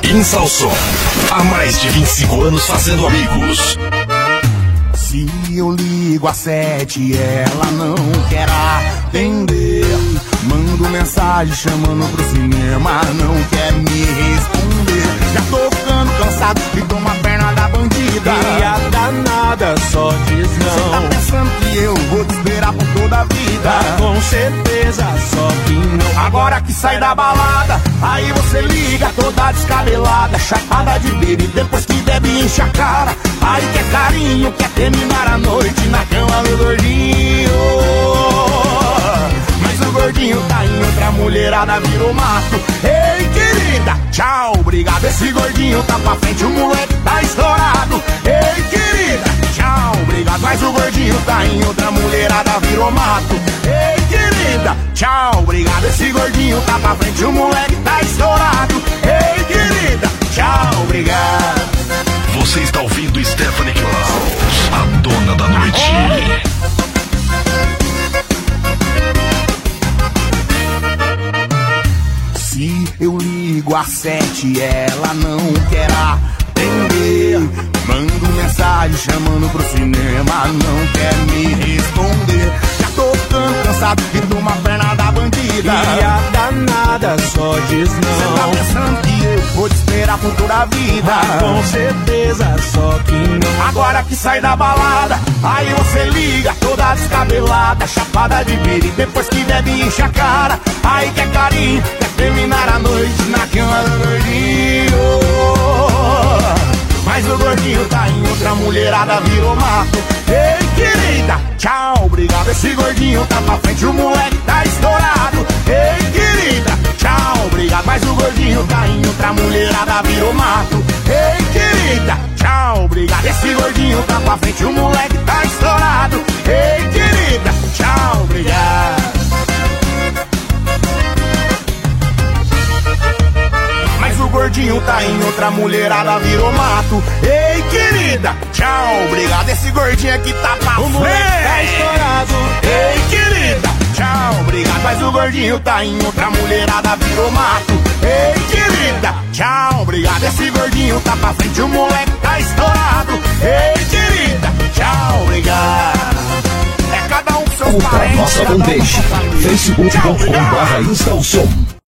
Insalson, há mais de 25 anos fazendo amigos. Se eu ligo às 7, ela não quer atender. Mando mensagem chamando pro cinema, não quer me responder. Já tô ficando cansado de tomar perna da bandida. E a danada só diz não. Cê tá pensando que eu vou te esperar por toda a vida? Com certeza, só que não. Agora que sai da balada, aí você liga toda descabelada, chapada de baby, depois que bebe enche a cara. Aí quer carinho, quer terminar a noite na cama do gordinho. Mas o gordinho tá em outra mulherada, virou mato. Ei, querida, tchau, obrigado. Esse gordinho tá pra frente, o moleque tá estourado. Ei, querida, tchau, obrigado. Mas o gordinho tá em outra mulherada, virou mato. Ei, querida, tchau, obrigado. Esse gordinho tá pra frente, o moleque tá estourado. Ei, querida, tchau, obrigado. Você está ouvindo Stephanie Klaus, a dona da noite. Se eu ligo às 7, ela não quer atender. Mando mensagem chamando pro cinema, não quer me responder. Já tô ficando cansado de tomar perna da bandida. E a danada só diz não. Cê tá pensando que eu vou te esperar por toda a vida? Com certeza, só que não. Agora que sai da balada, aí você liga toda descabelada, chapada de piri, depois que bebe enche a cara. Aí quer carinho, quer terminar a noite na cama do gordinho. Mas o gordinho tá em outra mulherada, virou mato. Ei, querida, tchau, obrigado. Esse gordinho tá pra frente, o moleque tá estourado. Ei, querida, tchau, obrigado. Mas o gordinho tá em outra mulherada, virou mato. Ei, querida, tchau, obrigado. Esse gordinho tá pra frente, o moleque tá estourado. Ei, querida, tchau, obrigado. Mas o gordinho tá em outra mulherada, virou mato. Ei, querida, tchau, obrigado. Esse gordinho aqui tá pra frente, o moleque tá estourado. Ei, querida, tchau, obrigado. Mas o gordinho tá em outra mulherada, virou mato. Ei, querida, tchau, obrigado. Esse gordinho tá pra frente, o moleque tá estourado. Ei, querida, tchau, obrigado. É cada um com seus Curta parentes. nossa fanpage, facebook.com/Insalson.